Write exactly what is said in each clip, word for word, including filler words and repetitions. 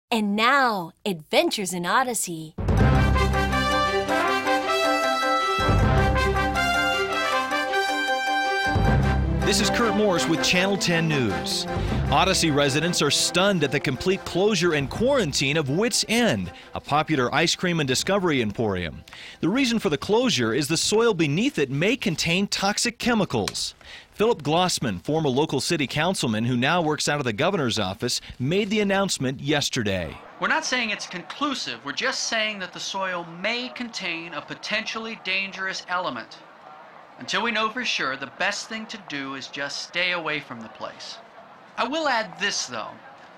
And now, Adventures in Odyssey. This is Kurt Morse with Channel ten News. Odyssey residents are stunned at the complete closure and quarantine of Wits End, a popular ice cream and discovery emporium. The reason for the closure is the soil beneath it may contain toxic chemicals. Philip Glossman, former local city councilman who now works out of the governor's office, made the announcement yesterday. We're not saying it's conclusive. We're just saying that the soil may contain a potentially dangerous element. Until we know for sure, the best thing to do is just stay away from the place. I will add this, though.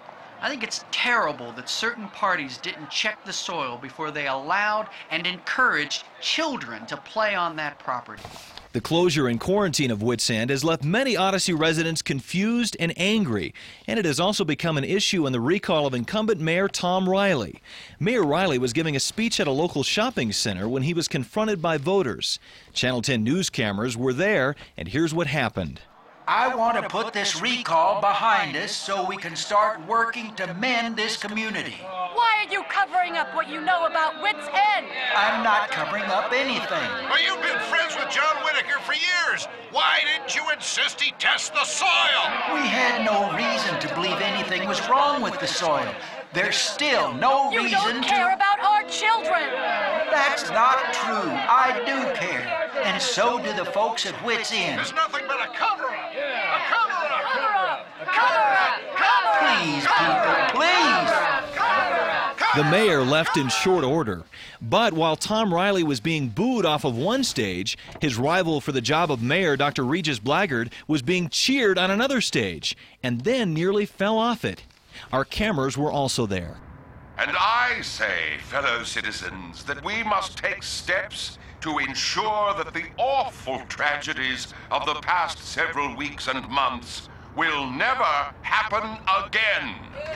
I think it's terrible that certain parties didn't check the soil before they allowed and encouraged children to play on that property. The closure and quarantine of Wits End has left many Odyssey residents confused and angry, and it has also become an issue in the recall of incumbent Mayor Tom Riley. Mayor Riley was giving a speech at a local shopping center when he was confronted by voters. Channel ten news cameras were there, and here's what happened. I want to put this recall behind us so we can start working to mend this community. Why are you covering up what you know about Wits End? I'm not covering up anything. Well, you've been friends with John Whitaker for years. Why didn't you insist he test the soil? We had no reason to believe anything was wrong with the soil. There's still no you reason to... You don't care about our children. That's not true. I do care. And so do the folks at Wits End. There's nothing but a cover-up. A cover-up. Cover-up. Cover-up. Cover-up. Please, people, please. Cover-up. The mayor left in short order. But while Tom Riley was being booed off of one stage, his rival for the job of mayor, Doctor Regis Blaggard, was being cheered on another stage and then nearly fell off it. Our cameras were also there. And I say, fellow citizens, that we must take steps to ensure that the awful tragedies of the past several weeks and months will never happen again.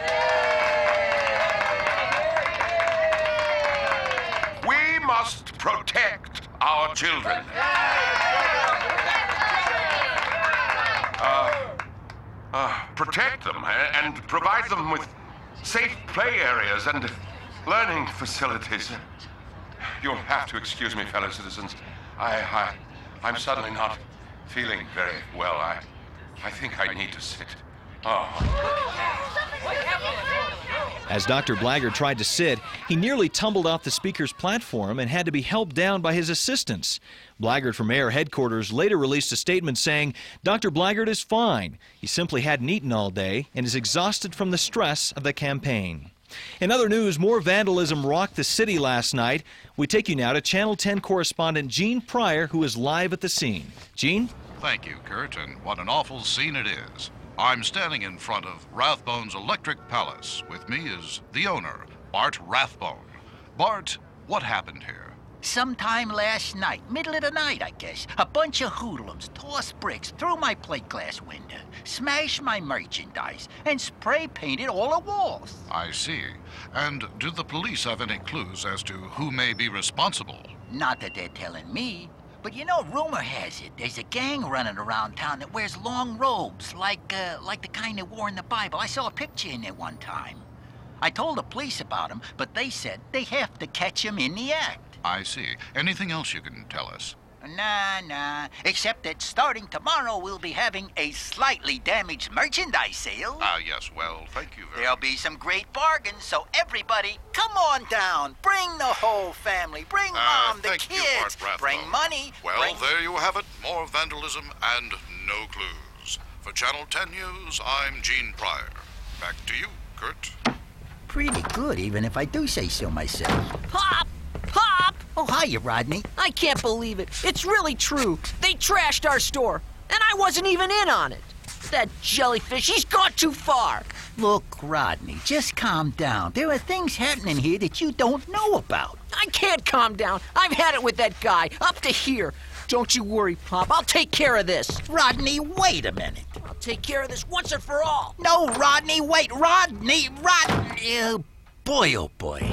We must protect our children. Uh, uh, protect them and provide them with safe play areas and learning facilities. You'll have to excuse me, fellow citizens. I, I, I'm suddenly not feeling very well. I, I think I need to sit. Oh. As Doctor Blaggard tried to sit, he nearly tumbled off the speaker's platform and had to be helped down by his assistants. Blaggard from Mayor Headquarters later released a statement saying, Doctor Blaggard is fine. He simply hadn't eaten all day and is exhausted from the stress of the campaign. In other news, more vandalism rocked the city last night. We take you now to Channel ten correspondent Gene Pryor, who is live at the scene. Gene? Thank you, Kurt, and what an awful scene it is. I'm standing in front of Rathbone's Electric Palace. With me is the owner, Bart Rathbone. Bart, what happened here? Sometime last night, middle of the night, I guess, a bunch of hoodlums tossed bricks through my plate glass window, smashed my merchandise, and spray painted all the walls. I see. And do the police have any clues as to who may be responsible? Not that they're telling me. But you know, rumor has it, there's a gang running around town that wears long robes, like, uh, like the kind they wore in the Bible. I saw a picture in there one time. I told the police about them, but they said they have to catch them in the act. I see. Anything else you can tell us? Nah, nah. Except that starting tomorrow, we'll be having a slightly damaged merchandise sale. Ah, yes. Well, thank you very There'll much. be some great bargains, so everybody, come on down. Bring the whole family. Bring Uh, Mom, the thank you, kids. Bart Rathbone. Bring money. Well, bring... there you have it. More vandalism and no clues. For Channel ten News, I'm Gene Pryor. Back to you, Kurt. Pretty good, even if I do say so myself. Pop! Pop! Oh, hiya, Rodney. I can't believe it. It's really true. They trashed our store, and I wasn't even in on it. That jellyfish, he's gone too far. Look, Rodney, just calm down. There are things happening here that you don't know about. I can't calm down. I've had it with that guy, up to here. Don't you worry, Pop. I'll take care of this. Rodney, wait a minute. I'll take care of this once and for all. No, Rodney, wait. Rodney, Rodney. Uh, boy, oh, boy.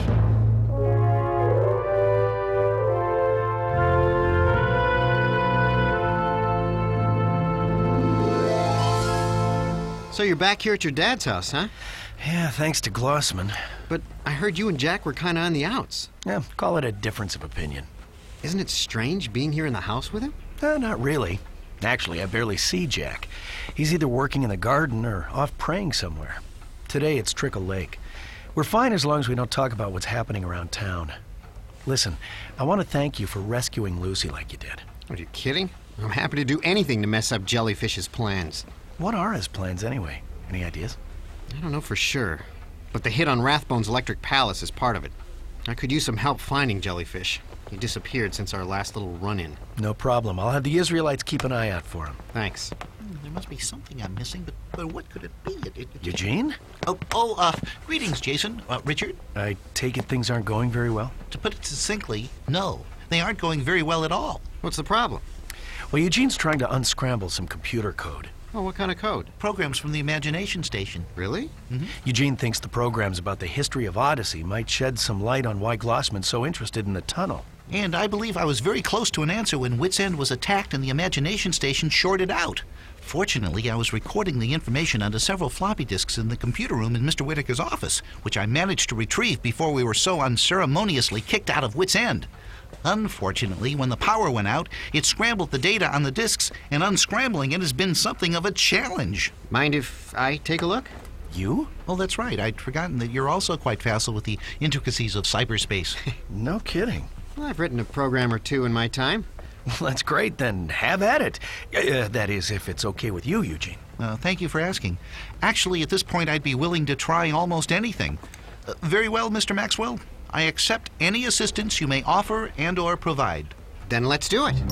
So you're back here at your dad's house, huh? Yeah, thanks to Glossman. But I heard you and Jack were kind of on the outs. Yeah, call it a difference of opinion. Isn't it strange being here in the house with him? Uh, not really. Actually, I barely see Jack. He's either working in the garden or off praying somewhere. Today it's Trickle Lake. We're fine as long as we don't talk about what's happening around town. Listen, I want to thank you for rescuing Lucy like you did. Are you kidding? I'm happy to do anything to mess up Jellyfish's plans. What are his plans anyway? Any ideas? I don't know for sure, but the hit on Rathbone's Electric Palace is part of it. I could use some help finding Jellyfish. He disappeared since our last little run-in. No problem. I'll have the Israelites keep an eye out for him. Thanks. Hmm, there must be something I'm missing, but, but what could it be? It, it, it, Eugene? Oh, oh, uh, greetings, Jason. Uh, Richard? I take it things aren't going very well? To put it succinctly, no. They aren't going very well at all. What's the problem? Well, Eugene's trying to unscramble some computer code. Oh, what kind of code? Programs from the Imagination Station. Really? Mm-hmm. Eugene thinks the programs about the history of Odyssey might shed some light on why Glossman's so interested in the tunnel. And I believe I was very close to an answer when Wits End was attacked and the Imagination Station shorted out. Fortunately, I was recording the information onto several floppy disks in the computer room in Mister Whitaker's office, which I managed to retrieve before we were so unceremoniously kicked out of Wits End. Unfortunately, when the power went out, it scrambled the data on the disks, and unscrambling it has been something of a challenge. Mind if I take a look? You? Oh, that's right. I'd forgotten that you're also quite facile with the intricacies of cyberspace. No kidding. Well, I've written a program or two in my time. Well, that's great, then have at it. Uh, that is, if it's okay with you, Eugene. Uh, thank you for asking. Actually, at this point, I'd be willing to try almost anything. Uh, very well, Mister Maxwell. I accept any assistance you may offer and or provide. Then let's do it.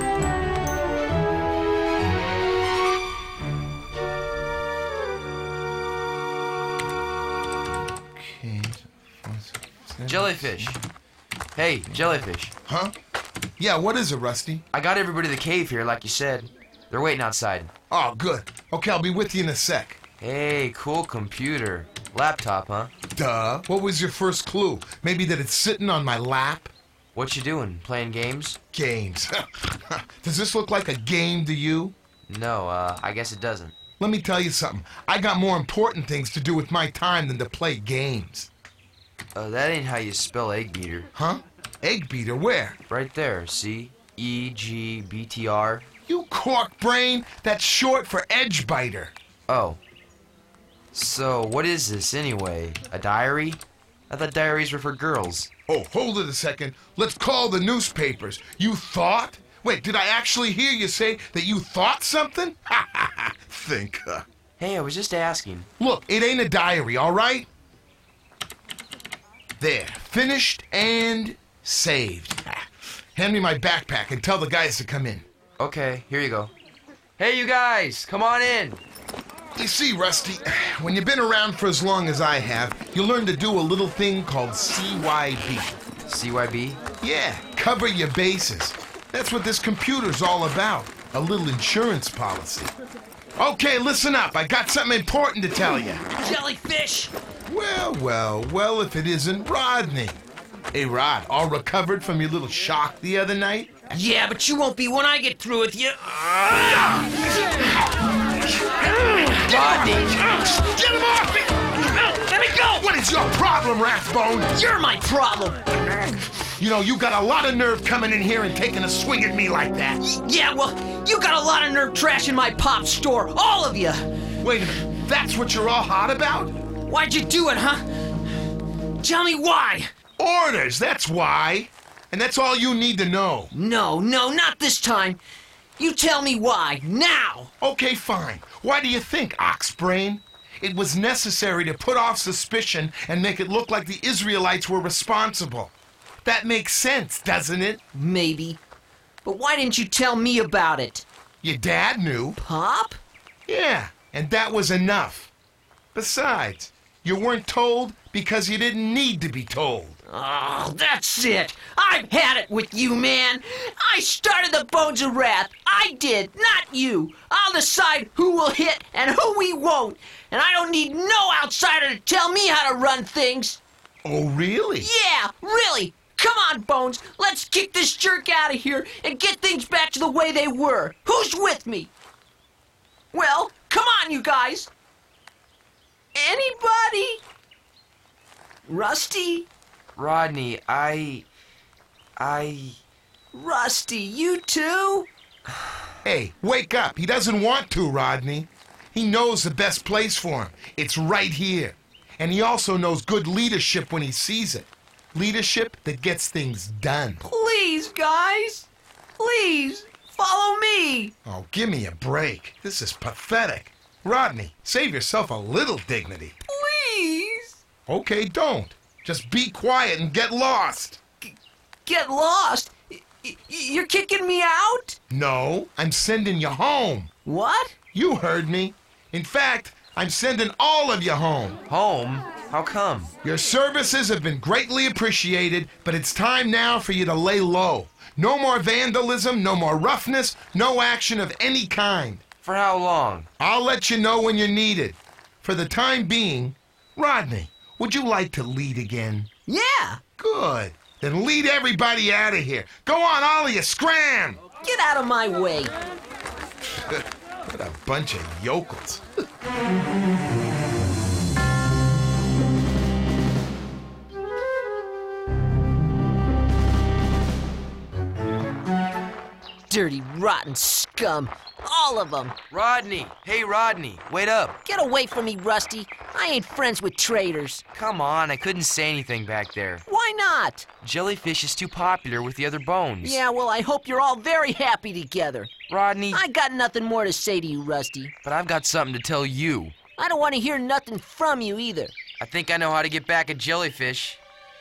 Okay. Jellyfish. Hey, Jellyfish. Huh? Yeah, what is it, Rusty? I got everybody to the cave here, like you said. They're waiting outside. Oh, good. Okay, I'll be with you in a sec. Hey, cool computer. Laptop, huh? Duh. What was your first clue? Maybe that it's sitting on my lap? What you doing? Playing games? Games. Does this look like a game to you? No, uh, I guess it doesn't. Let me tell you something. I got more important things to do with my time than to play games. Uh, that ain't how you spell egg beater. Huh? Egg beater? Where? Right there, see? E G B T R. You cork brain. That's short for edge biter. Oh. So, what is this anyway? A diary? I thought diaries were for girls. Oh, hold it a second. Let's call the newspapers. You thought? Wait, did I actually hear you say that you thought something? Ha ha ha. Think. Uh... Hey, I was just asking. Look, it ain't a diary, all right? There. Finished and saved. Hand me my backpack and tell the guys to come in. Okay, here you go. Hey, you guys, come on in. You see, Rusty, when you've been around for as long as I have, you learn to do a little thing called C Y B. C Y B? Yeah, cover your bases. That's what this computer's all about. A little insurance policy. Okay, listen up. I got something important to tell you. Jellyfish! Well, well, well, if it isn't Rodney. Hey, Rod, all recovered from your little shock the other night? Yeah, but you won't be when I get through with you. Rodney! Get him off me! Let me go! What is your problem, Rathbone? You're my problem! You know, you got a lot of nerve coming in here and taking a swing at me like that. Yeah, well, you got a lot of nerve trashing my pop store. All of you! Wait a minute. That's what you're all hot about? Why'd you do it, huh? Tell me why! Orders, that's why. And that's all you need to know. No, no, not this time. You tell me why, now! Okay, fine. Why do you think, Oxbrain? It was necessary to put off suspicion and make it look like the Israelites were responsible. That makes sense, doesn't it? Maybe. But why didn't you tell me about it? Your dad knew. Pop? Yeah, and that was enough. Besides, you weren't told because you didn't need to be told. Oh, that's it. I've had it with you, man. I started the Bones of Wrath. I did, not you. I'll decide who will hit and who we won't. And I don't need no outsider to tell me how to run things. Oh, really? Yeah, really. Come on, Bones. Let's kick this jerk out of here and get things back to the way they were. Who's with me? Well, come on, you guys. Anybody? Rusty? Rodney, I... I... Rusty, you too? Hey, wake up. He doesn't want to, Rodney. He knows the best place for him. It's right here. And he also knows good leadership when he sees it. Leadership that gets things done. Please, guys. Please, follow me. Oh, give me a break. This is pathetic. Rodney, save yourself a little dignity. Please. Okay, don't. Just be quiet and get lost. G- get lost? Y- y- you're kicking me out? No, I'm sending you home. What? You heard me. In fact, I'm sending all of you home. Home? How come? Your services have been greatly appreciated, but it's time now for you to lay low. No more vandalism, no more roughness, no action of any kind. For how long? I'll let you know when you're needed. For the time being, Rodney, would you like to lead again? Yeah. Good. Then lead everybody out of here. Go on, all of you, scram! Get out of my way. What a bunch of yokels. Dirty, rotten scum. All of them. Rodney! Hey, Rodney, wait up. Get away from me, Rusty. I ain't friends with traitors. Come on, I couldn't say anything back there. Why not? Jellyfish is too popular with the other bones. Yeah, well, I hope you're all very happy together. Rodney... I got nothing more to say to you, Rusty. But I've got something to tell you. I don't want to hear nothing from you either. I think I know how to get back at Jellyfish.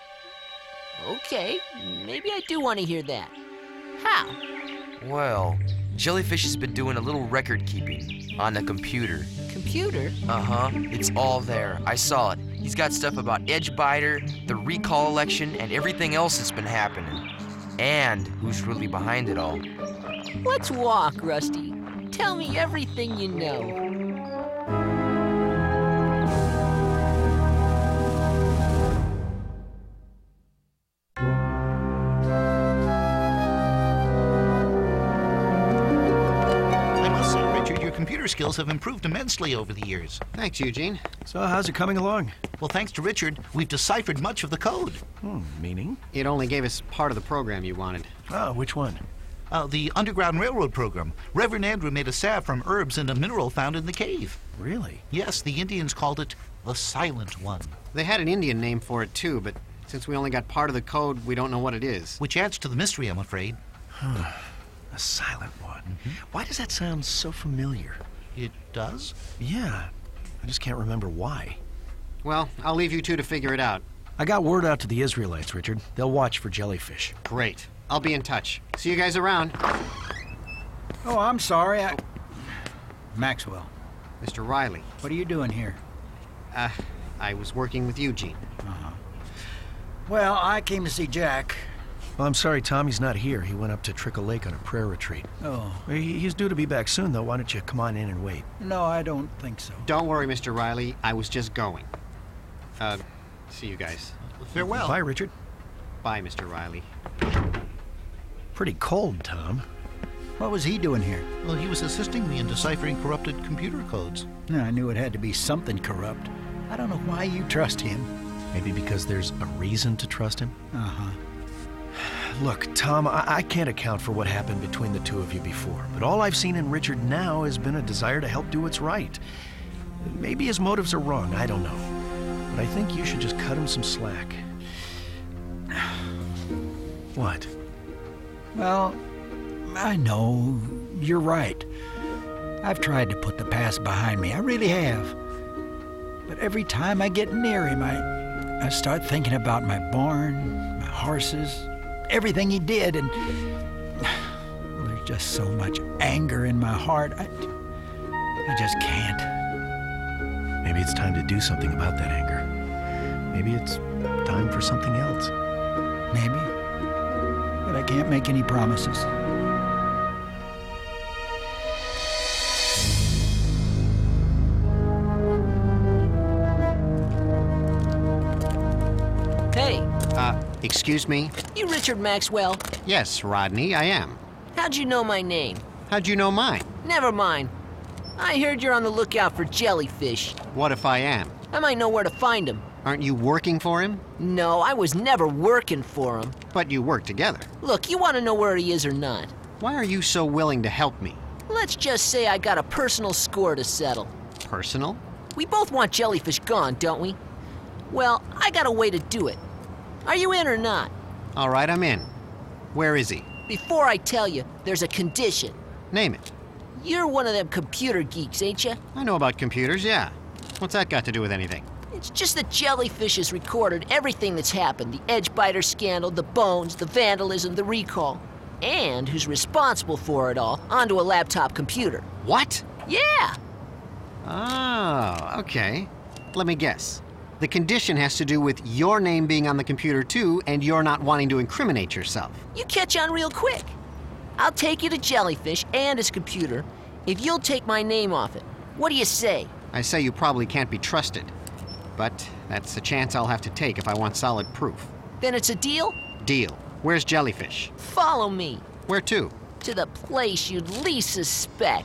Okay, maybe I do want to hear that. How? Well, Jellyfish has been doing a little record keeping on the computer. Computer? Uh-huh. It's all there. I saw it. He's got stuff about Edgebiter, the recall election, and everything else that's been happening. And who's really behind it all. Let's walk, Rusty. Tell me everything you know. Computer skills have improved immensely over the years. Thanks, Eugene. So how's it coming along? Well, thanks to Richard, we've deciphered much of the code. Hmm, meaning? It only gave us part of the program you wanted. Oh, which one? Uh, the Underground Railroad program. Reverend Andrew made a salve from herbs and a mineral found in the cave. Really? Yes, the Indians called it the Silent One. They had an Indian name for it, too, but since we only got part of the code, we don't know what it is. Which adds to the mystery, I'm afraid. A silent one. Mm-hmm. Why does that sound so familiar? It does? Yeah. I just can't remember why. Well, I'll leave you two to figure it out. I got word out to the Israelites, Richard. They'll watch for jellyfish. Great. I'll be in touch. See you guys around. Oh, I'm sorry. I... Maxwell. Mister Riley. What are you doing here? Uh, I was working with Eugene. Uh-huh. Well, I came to see Jack. Well, I'm sorry Tommy's not here. He went up to Trickle Lake on a prayer retreat. Oh. He, he's due to be back soon, though. Why don't you come on in and wait? No, I don't think so. Don't worry, Mister Riley. I was just going. Uh, see you guys. Farewell. Bye, Richard. Bye, Mister Riley. Pretty cold, Tom. What was he doing here? Well, he was assisting me in deciphering corrupted computer codes. Yeah, I knew it had to be something corrupt. I don't know why you trust him. Maybe because there's a reason to trust him? Uh-huh. Look, Tom, I, I can't account for what happened between the two of you before, but all I've seen in Richard now has been a desire to help do what's right. Maybe his motives are wrong, I don't know. But I think you should just cut him some slack. What? Well, I know. You're right. I've tried to put the past behind me. I really have. But every time I get near him, I, I start thinking about my barn, my horses, everything he did, and well, there's just so much anger in my heart. I, I just can't. Maybe it's time to do something about that anger. Maybe it's time for something else. Maybe. But I can't make any promises. Hey. Uh, excuse me? You Richard Maxwell? Yes, Rodney, I am. How'd you know my name? How'd you know mine? Never mind. I heard you're on the lookout for jellyfish. What if I am? I might know where to find him. Aren't you working for him? No, I was never working for him. But you work together. Look, you want to know where he is or not? Why are you so willing to help me? Let's just say I got a personal score to settle. Personal? We both want Jellyfish gone, don't we? Well, I got a way to do it. Are you in or not? All right, I'm in. Where is he? Before I tell you, there's a condition. Name it. You're one of them computer geeks, ain't you? I know about computers, yeah. What's that got to do with anything? It's just that Jellyfish has recorded everything that's happened. The Edgebiter scandal, the bones, the vandalism, the recall. And who's responsible for it all onto a laptop computer. What? Yeah! Oh, okay. Let me guess. The condition has to do with your name being on the computer too, and you're not wanting to incriminate yourself. You catch on real quick. I'll take you to Jellyfish and his computer if you'll take my name off it. What do you say? I say you probably can't be trusted. But that's a chance I'll have to take if I want solid proof. Then it's a deal? Deal. Where's Jellyfish? Follow me. Where to? To the place you'd least suspect.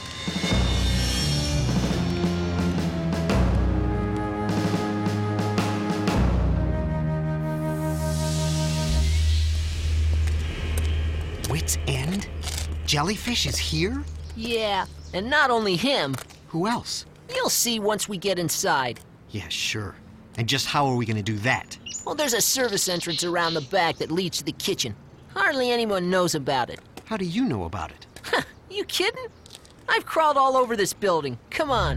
Wit's End? Jellyfish is here? Yeah, and not only him. Who else? You'll see once we get inside. Yeah, sure. And just how are we gonna do that? Well, there's a service entrance around the back that leads to the kitchen. Hardly anyone knows about it. How do you know about it? Huh, you kidding? I've crawled all over this building. Come on.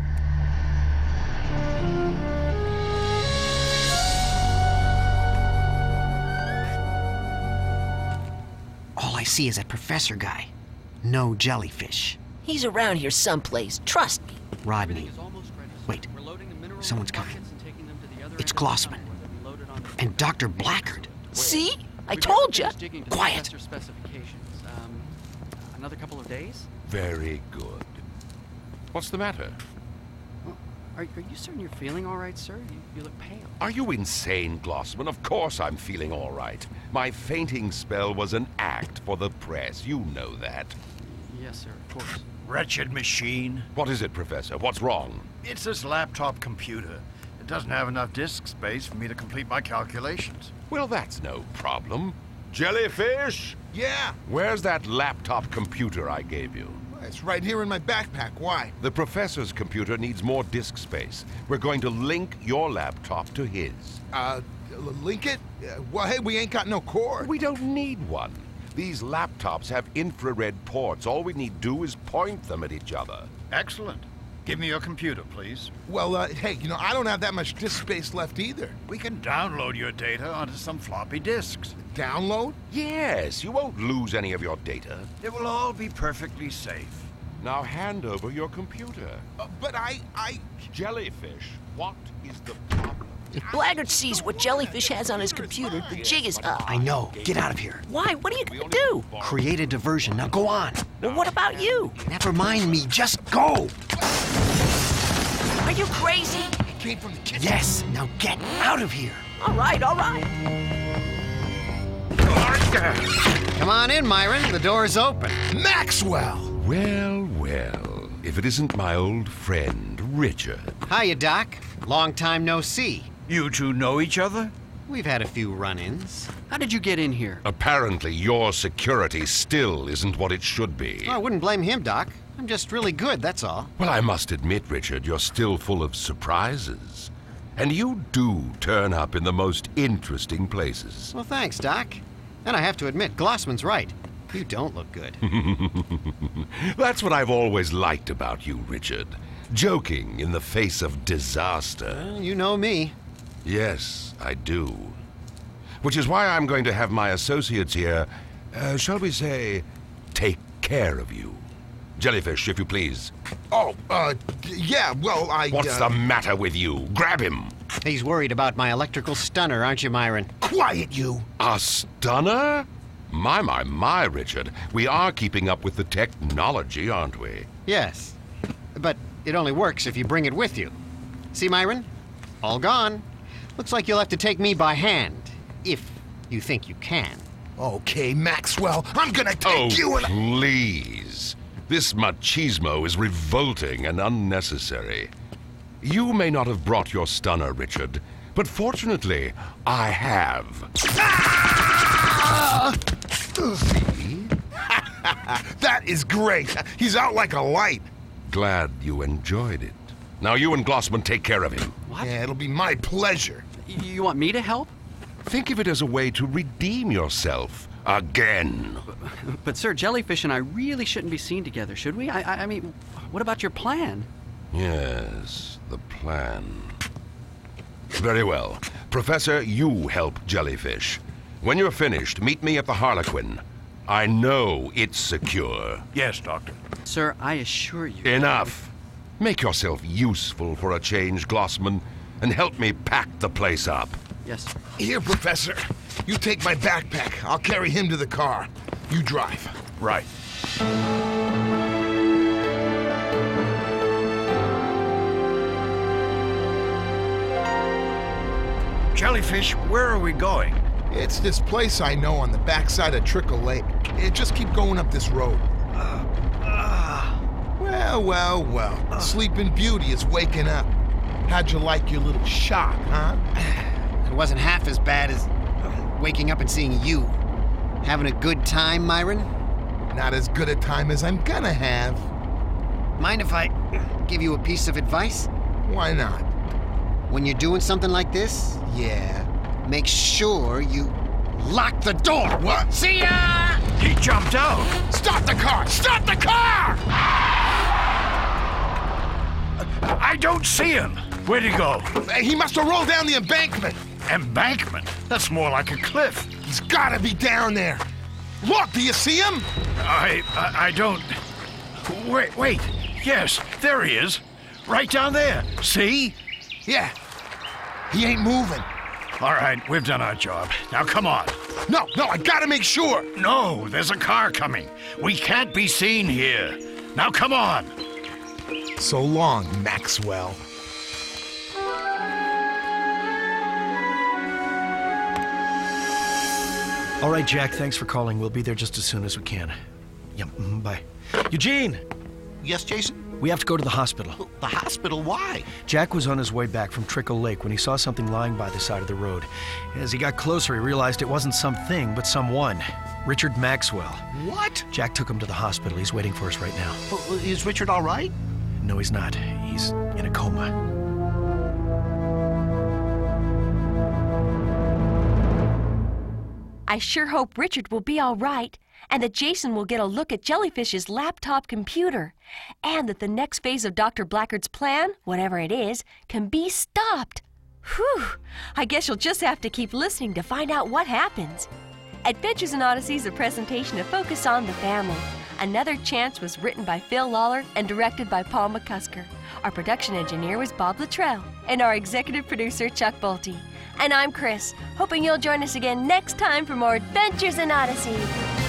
All I see is that professor guy. No Jellyfish. He's around here someplace. Trust me. Rodney. Wait. Someone's coming. It's Glossman. And Doctor Blackguard. See? I told you. Quiet. Um, another couple of days? Very good. What's the matter? Well, are, are you certain you're feeling all right, sir? You, you look pale. Are you insane, Glossman? Of course I'm feeling all right. My fainting spell was an act for the press. You know that. Yes, sir, of course. Wretched machine. What is it, Professor? What's wrong? It's this laptop computer. It doesn't have enough disk space for me to complete my calculations. Well, that's no problem. Jellyfish? Yeah. Where's that laptop computer I gave you? It's right here in my backpack. Why? The professor's computer needs more disk space. We're going to link your laptop to his. Uh, link it? Uh, well, hey, we ain't got no cord. We don't need one. These laptops have infrared ports. All we need do is point them at each other. Excellent. Give me your computer, please. Well, uh, hey, you know, I don't have that much disk space left either. We can download your data onto some floppy disks. Download? Yes, you won't lose any of your data. It will all be perfectly safe. Now hand over your computer. Uh, but I, I... Jellyfish, what is the problem? If Blackguard sees what Jellyfish has on his computer, the jig is up. I know. Get out of here. Why? What are you gonna do? Create a diversion. Now go on. Well, what about you? Never mind me. Just go. Are you crazy? It came from the kitchen. Yes. Now get out of here. All right, all right. Come on in, Myron. The door's open. Maxwell! Well, well, if it isn't my old friend, Richard. Hiya, Doc. Long time no see. You two know each other? We've had a few run-ins. How did you get in here? Apparently, your security still isn't what it should be. Oh, I wouldn't blame him, Doc. I'm just really good, that's all. Well, I must admit, Richard, you're still full of surprises. And you do turn up in the most interesting places. Well, thanks, Doc. And I have to admit, Glossman's right. You don't look good. That's what I've always liked about you, Richard. Joking in the face of disaster. Well, you know me. Yes, I do. Which is why I'm going to have my associates here, uh, shall we say, take care of you. Jellyfish, if you please. Oh, uh, yeah, well, I... What's uh... the matter with you? Grab him. He's worried about my electrical stunner, aren't you, Myron? Quiet, you. A stunner? My, my, my, Richard. We are keeping up with the technology, aren't we? Yes. But it only works if you bring it with you. See, Myron? All gone. Looks like you'll have to take me by hand. If you think you can. Okay, Maxwell, I'm gonna take oh, you and... please. This machismo is revolting and unnecessary. You may not have brought your stunner, Richard, but fortunately, I have. Ah! See? That is great. He's out like a light. Glad you enjoyed it. Now you and Glossman take care of him. What? Yeah, it'll be my pleasure. You want me to help? Think of it as a way to redeem yourself again. But, but sir, Jellyfish and I really shouldn't be seen together, should we? I, I, I mean, what about your plan? Yes, the plan. Very well. Professor, you help Jellyfish. When you're finished, meet me at the Harlequin. I know it's secure. Yes, Doctor. Sir, I assure you... Enough. Make yourself useful for a change, Glossman, and help me pack the place up. Yes, sir. Here, Professor. You take my backpack. I'll carry him to the car. You drive. Right. Jellyfish, where are we going? It's this place I know on the backside of Trickle Lake. It just keep going up this road. Uh, uh, well, well, well. Uh, Sleeping Beauty is waking up. How'd you like your little shock, huh? It wasn't half as bad as waking up and seeing you. Having a good time, Myron? Not as good a time as I'm gonna have. Mind if I give you a piece of advice? Why not? When you're doing something like this, yeah, make sure you lock the door. What? See ya! He jumped out. Stop the car! Stop the car! I don't see him. Where'd he go? He must have rolled down the embankment. Embankment? That's more like a cliff. He's gotta be down there. Look, do you see him? I, I, I don't... Wait, wait. Yes, there he is. Right down there. See? Yeah. He ain't moving. All right, we've done our job. Now come on. No, no, I gotta make sure. No, there's a car coming. We can't be seen here. Now come on. So long, Maxwell. All right, Jack, thanks for calling. We'll be there just as soon as we can. Yep, mm-hmm, bye. Eugene! Yes, Jason? We have to go to the hospital. The hospital? Why? Jack was on his way back from Trickle Lake when he saw something lying by the side of the road. As he got closer, he realized it wasn't something, but someone. Richard Maxwell. What? Jack took him to the hospital. He's waiting for us right now. Well, is Richard all right? No, he's not. He's in a coma. I sure hope Richard will be all right, and that Jason will get a look at Jellyfish's laptop computer, and that the next phase of Doctor Blackguard's plan, whatever it is, can be stopped. Whew! I guess you'll just have to keep listening to find out what happens. Adventures in Odyssey is a presentation of Focus on the Family. Another Chance was written by Phil Lawler and directed by Paul McCusker. Our production engineer was Bob Luttrell, and our executive producer, Chuck Bolte. And I'm Chris, hoping you'll join us again next time for more Adventures in Odyssey.